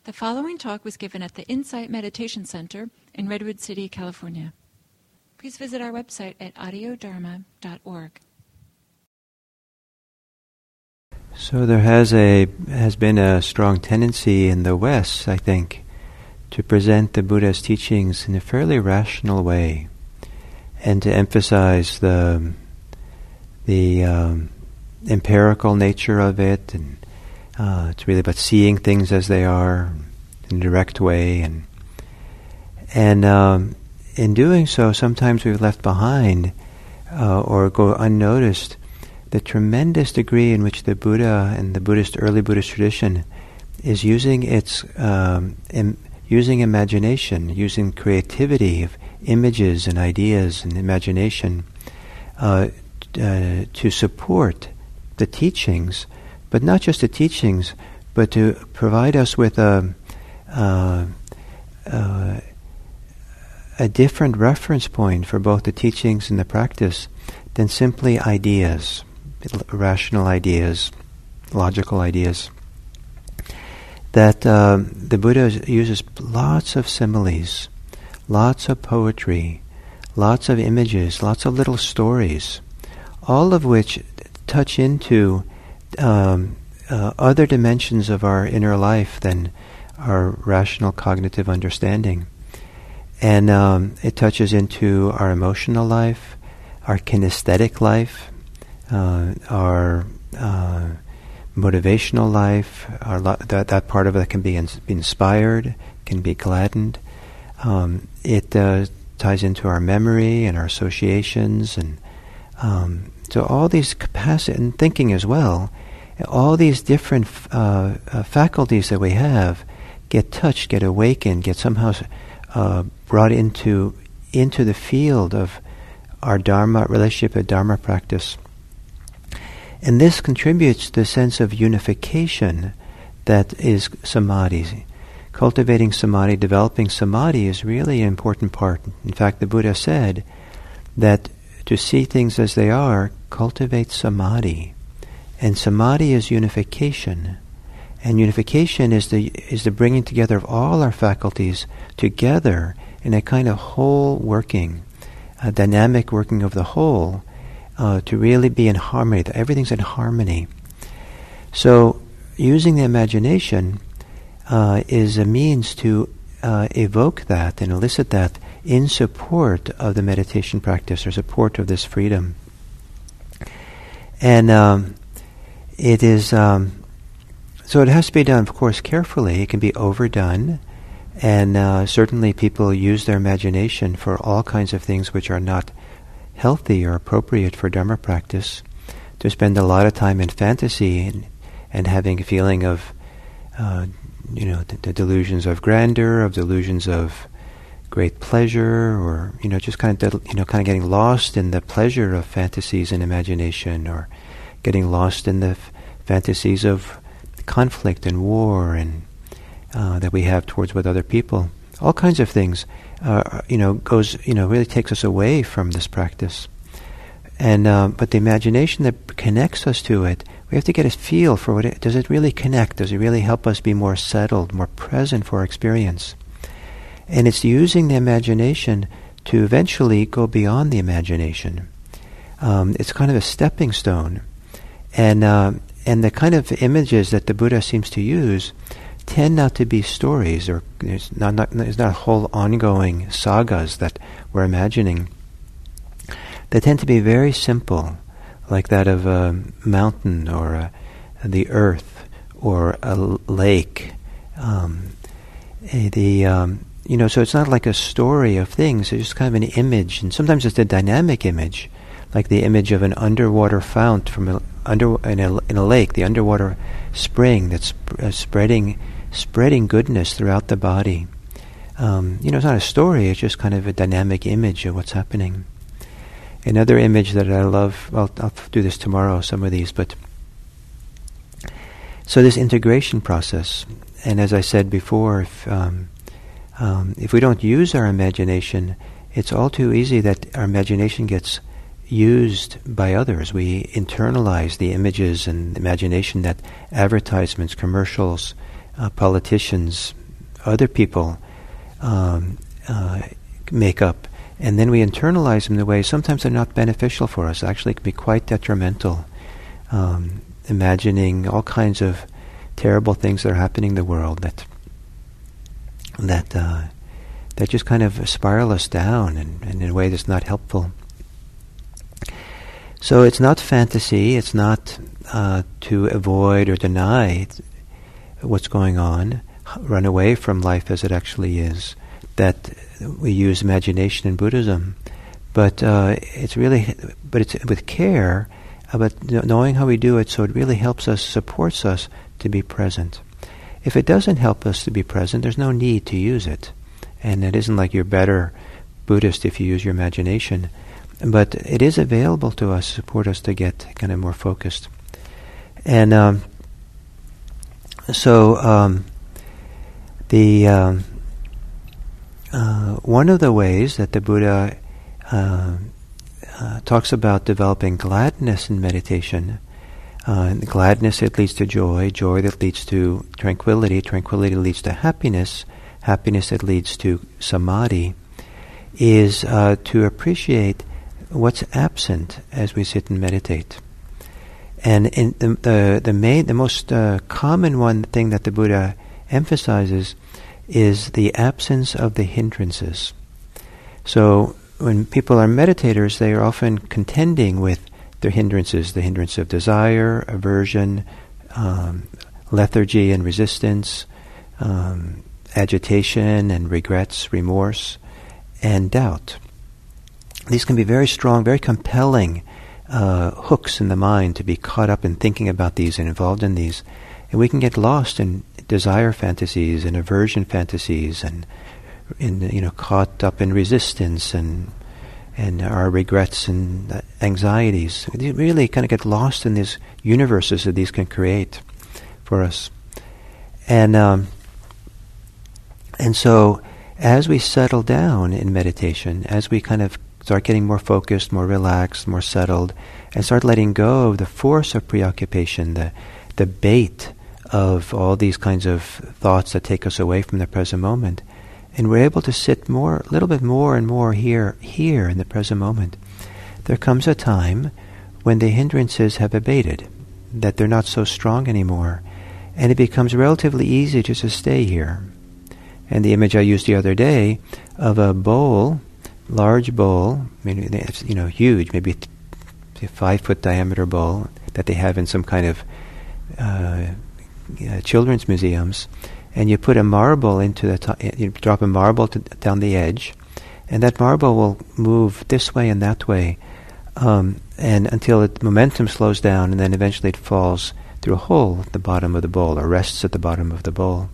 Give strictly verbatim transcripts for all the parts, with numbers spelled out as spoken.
The following talk was given at the Insight Meditation Center in Redwood City, California. Please visit our website at audio dharma dot org. So there has a has been a strong tendency in the West, I think, to present the Buddha's teachings in a fairly rational way, and to emphasize the the um, empirical nature of it, and uh, it's really about seeing things as they are in a direct way, and and um, in doing so, sometimes we've left behind uh, or go unnoticed the tremendous degree in which the Buddha and the Buddhist early Buddhist tradition is using its um, im- using imagination, using creativity of images and ideas and imagination uh, uh, to support the teachings, but not just the teachings, but to provide us with a uh, uh, a different reference point for both the teachings and the practice than simply ideas, rational ideas, logical ideas. That um, the Buddha uses lots of similes, lots of poetry, lots of images, lots of little stories, all of which touch into um, uh, other dimensions of our inner life than our rational cognitive understanding. And um, it touches into our emotional life, our kinesthetic life, uh, our uh, motivational life, our lo- that, that part of it can be, ins- be inspired, can be gladdened. Um, it uh, ties into our memory and our associations, and um, so all these capacity and thinking as well. All these different uh, uh, faculties that we have get touched, get awakened, get somehow uh, brought into into the field of our Dharma relationship, a Dharma practice. And this contributes to the sense of unification that is samadhi. Cultivating samadhi, developing samadhi is really an important part. In fact, the Buddha said that to see things as they are, cultivate samadhi. And samadhi is unification. And unification is the is the bringing together of all our faculties together in a kind of whole working, a dynamic working of the whole, uh, to really be in harmony, that everything's in harmony. So using the imagination uh, is a means to uh, evoke that and elicit that in support of the meditation practice or support of this freedom. And um, it is... Um, So it has to be done, of course, carefully. It can be overdone, and uh, certainly people use their imagination for all kinds of things which are not healthy or appropriate for Dharma practice. To spend a lot of time in fantasy and, and having a feeling of, uh, you know, the, the delusions of grandeur, of delusions of great pleasure, or you know, just kind of de- you know, kind of getting lost in the pleasure of fantasies and imagination, or getting lost in the f- fantasies of conflict and war and uh, that we have towards with other people. All kinds of things, uh, you know, goes, you know, really takes us away from this practice. And uh, but the imagination that connects us to it, we have to get a feel for what it, does it really connect? Does it really help us be more settled, more present for our experience? And it's using the imagination to eventually go beyond the imagination. Um, it's kind of a stepping stone. And uh, And the kind of images that the Buddha seems to use tend not to be stories, or there's not, not, there's not whole ongoing sagas that we're imagining. They tend to be very simple, like that of a mountain or a, the earth or a l- lake. Um, a, the um, you know, so it's not like a story of things. It's just kind of an image, and sometimes it's a dynamic image, like the image of an underwater fount from a Under in a, in a lake, the underwater spring that's sp- uh, spreading spreading goodness throughout the body. Um, you know, it's not a story; it's just kind of a dynamic image of what's happening. Another image that I love. Well, I'll do this tomorrow. Some of these, but so this integration process, and as I said before, if um, um, if we don't use our imagination, it's all too easy that our imagination gets used by others. We internalize the images and imagination that advertisements, commercials, uh, politicians, other people um, uh, make up. And then we internalize them in a way sometimes they're not beneficial for us. Actually, it can be quite detrimental. Um, imagining all kinds of terrible things that are happening in the world that that uh, that just kind of spiral us down and, and in a way that's not helpful. So it's not fantasy. It's not uh, to avoid or deny what's going on, run away from life as it actually is, that we use imagination in Buddhism. But uh, it's really, but it's with care, uh, but knowing how we do it, so it really helps us, supports us to be present. If it doesn't help us to be present, there's no need to use it. And it isn't like you're better Buddhist if you use your imagination. But it is available to us, support us to get kind of more focused. And um, so um, the um, uh, one of the ways that the Buddha uh, uh, talks about developing gladness in meditation, uh, and gladness that leads to joy, joy that leads to tranquility, tranquility leads to happiness, happiness that leads to samadhi, is uh, to appreciate what's absent as we sit and meditate. And in the the the, main, the most uh, common one thing that the Buddha emphasizes is the absence of the hindrances. So when people are meditators, they are often contending with their hindrances, the hindrance of desire, aversion, um, lethargy and resistance, um, agitation and regrets, remorse, and doubt. These can be very strong, very compelling uh, hooks in the mind to be caught up in thinking about these and involved in these. And we can get lost in desire fantasies and aversion fantasies and in, you know, caught up in resistance and and our regrets and uh, anxieties. We really kind of get lost in these universes that these can create for us. And um, and so as we settle down in meditation, as we kind of start getting more focused, more relaxed, more settled, and start letting go of the force of preoccupation, the the bait of all these kinds of thoughts that take us away from the present moment. And we're able to sit more, a little bit more and more here, here in the present moment. There comes a time when the hindrances have abated, that they're not so strong anymore, and it becomes relatively easy just to stay here. And the image I used the other day of a bowl, large bowl, I mean, it's, you know, huge, maybe a five-foot diameter bowl that they have in some kind of uh, uh, children's museums, and you put a marble into the top, you drop a marble to, down the edge, and that marble will move this way and that way, um, and until the momentum slows down, and then eventually it falls through a hole at the bottom of the bowl, or rests at the bottom of the bowl.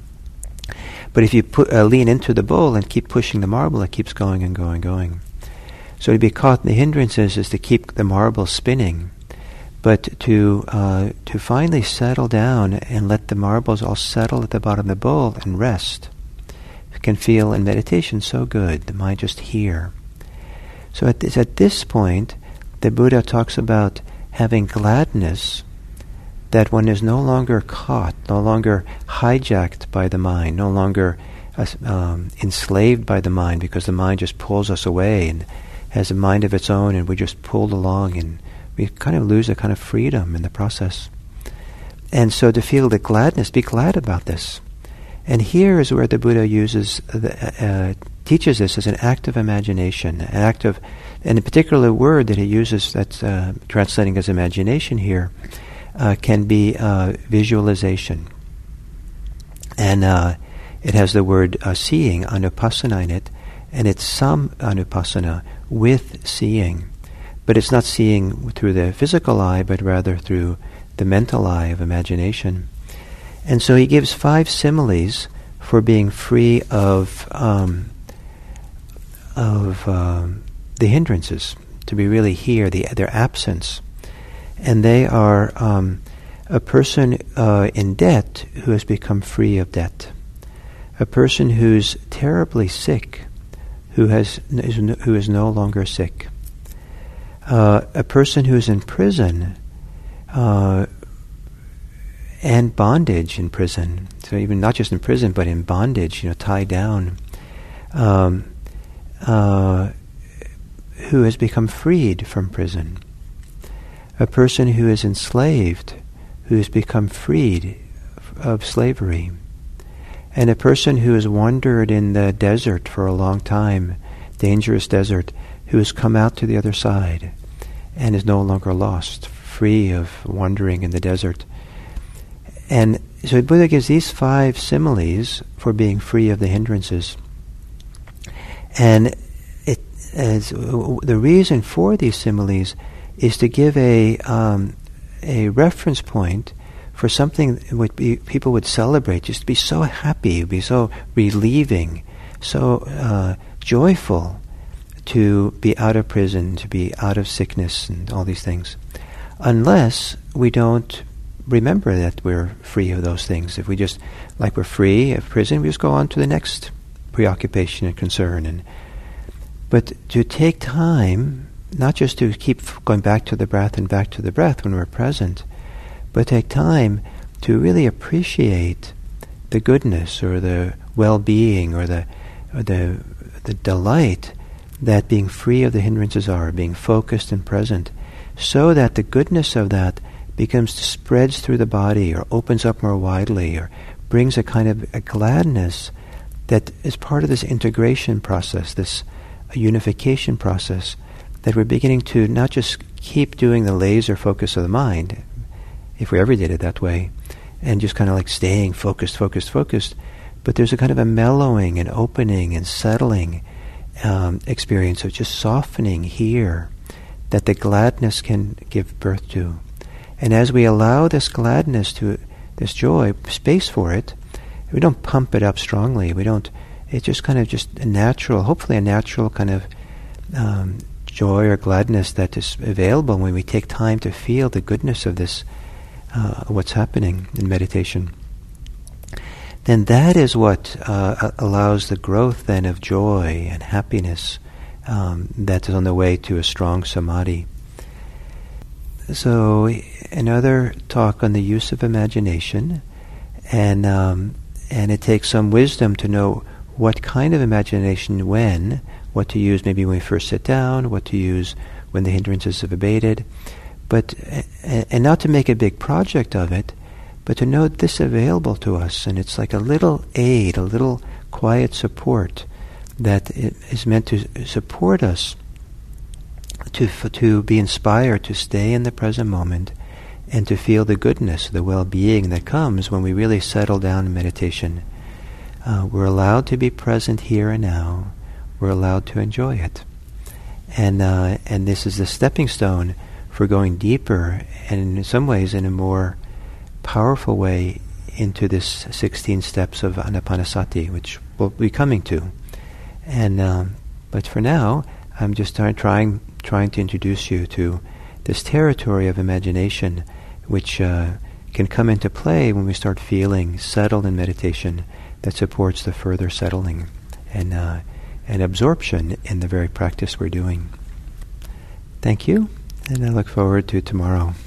But if you put, uh, lean into the bowl and keep pushing the marble, it keeps going and going and going. So to be caught in the hindrances is to keep the marble spinning, but to uh, to finally settle down and let the marbles all settle at the bottom of the bowl and rest. You can feel in meditation so good, the mind just here. So at this, at this point, the Buddha talks about having gladness, that one is no longer caught, no longer hijacked by the mind, no longer uh, um, enslaved by the mind, because the mind just pulls us away and has a mind of its own, and we're just pulled along, and we kind of lose a kind of freedom in the process. And so to feel the gladness, be glad about this. And here is where the Buddha uses, the, uh, teaches this as an act of imagination, an act of, and a particular word that he uses that's uh, translating as imagination here, Uh, can be uh, visualization. And uh, it has the word uh, seeing, anupassana, in it, and it's some anupassana with seeing. But it's not seeing through the physical eye, but rather through the mental eye of imagination. And so he gives five similes for being free of um, of um, the hindrances, to be really here, the, their absence. And they are um, a person uh, in debt who has become free of debt, a person who's terribly sick, who has is no, who is no longer sick, uh, a person who is in prison uh, and bondage in prison. So even not just in prison, but in bondage, you know, tied down, um, uh, who has become freed from prison. A person who is enslaved, who has become freed of slavery. And a person who has wandered in the desert for a long time, dangerous desert, who has come out to the other side and is no longer lost, free of wandering in the desert. And so Buddha gives these five similes for being free of the hindrances. And it, as the reason for these similes is to give a um, a reference point for something would be, people would celebrate, just to be so happy, be so relieving, so uh, joyful to be out of prison, to be out of sickness and all these things. Unless we don't remember that we're free of those things. If we just, like we're free of prison, we just go on to the next preoccupation and concern. And But to take time, not just to keep going back to the breath and back to the breath when we're present, but take time to really appreciate the goodness or the well-being or the or the the delight that being free of the hindrances are, being focused and present, so that the goodness of that becomes spreads through the body or opens up more widely or brings a kind of a gladness that is part of this integration process, this unification process, that we're beginning to not just keep doing the laser focus of the mind, if we ever did it that way, and just kind of like staying focused, focused, focused, but there's a kind of a mellowing and opening and settling um, experience of just softening here that the gladness can give birth to. And as we allow this gladness to, this joy, space for it, we don't pump it up strongly, we don't, it's just kind of just a natural, hopefully a natural kind of um, joy or gladness that is available when we take time to feel the goodness of this, uh, what's happening in meditation. Then that is what uh, allows the growth then of joy and happiness um, that is on the way to a strong samadhi. So another talk on the use of imagination, and um, and it takes some wisdom to know what kind of imagination when, what to use maybe when we first sit down, what to use when the hindrances have abated, but and not to make a big project of it, but to know this is available to us, and it's like a little aid, a little quiet support that is meant to support us to to be inspired to stay in the present moment and to feel the goodness, the well-being that comes when we really settle down in meditation. Uh, we're allowed to be present here and now. We're allowed to enjoy it. And uh, and this is the stepping stone for going deeper and in some ways in a more powerful way into this sixteen steps of Anapanasati, which we'll be coming to. And um, but for now, I'm just try- trying trying to introduce you to this territory of imagination, which uh, can come into play when we start feeling settled in meditation, that supports the further settling and uh, and absorption in the very practice we're doing. Thank you, and I look forward to tomorrow.